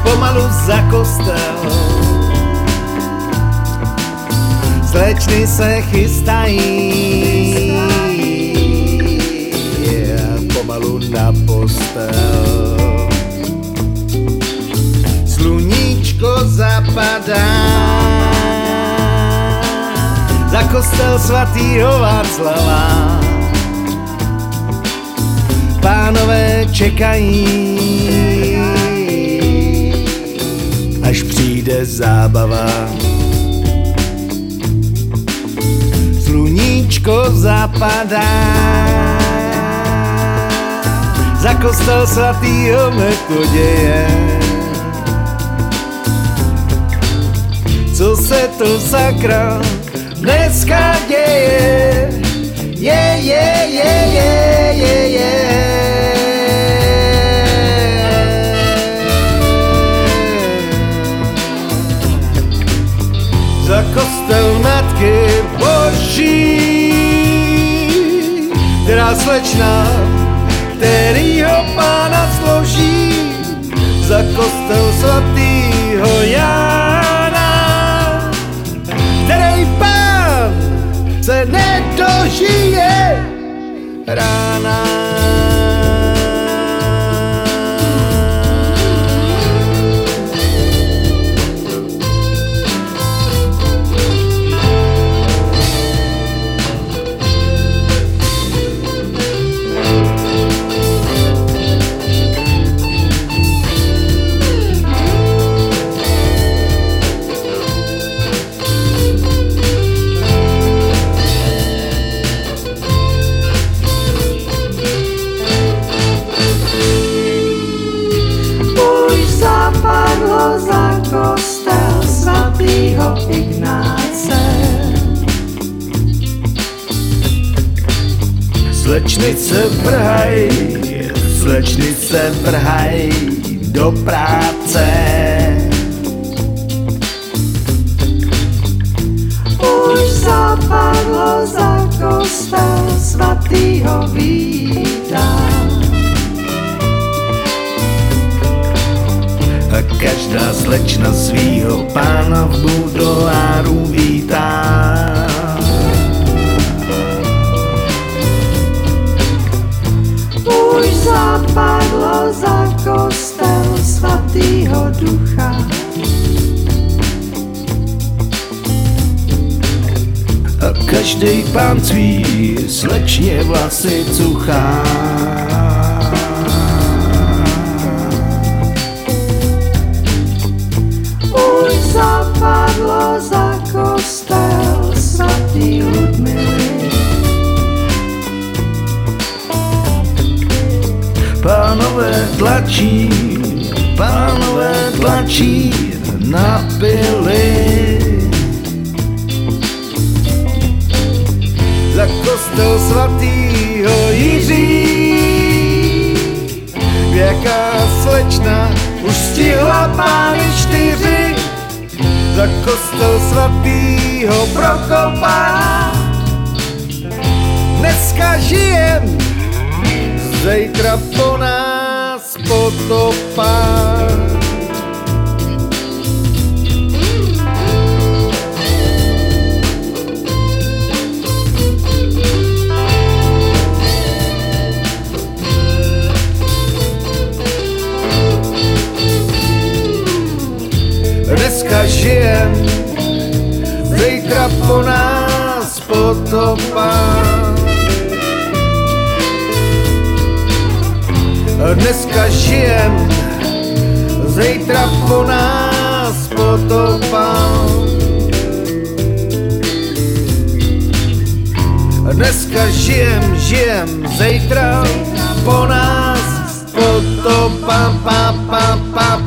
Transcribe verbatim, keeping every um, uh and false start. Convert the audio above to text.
pomalu za kostel. Slečny se chystají, yeah, pomalu na postel. Sluníčko zapadá za kostel svatýho Václava. Pánové čekají, až přijde zábava. Sluníčko zapadá za kostel svatýho Metoděje. Co se to sakra dneska děje? Je, je, je, je, je, je. Za kostel Matky Boží, která slečna, kterýho Pána složí. Za kostel svatýho Jána, který Pán se nedožije rána. Zapadlo za kostel svatýho Ignáce. Slečnice vrhaj, slečnice vrhaj do práce. Už zapadlo za kostel svatýho Víta. A každá slečna svýho Pána v budoáru vítá. Už zapadlo za kostel svatýho Ducha. A každej pán svý slečně vlasy cuchá. Zapadlo za kostel svatý Ludmily. Pánové tlačí, pánové tlačí na pily. Za kostel svatýho Jiří, jaká slečna už stihla Pány čtyři. Za kostel svatýho Prokopa dneska žijem, zítra po nás potopa. Dneska žijem, zítra po nás potopa. Dneska žijem, zítra po nás potopa. Dneska žijem, žijem, zítra po nás potopa. Pa, pa, pa,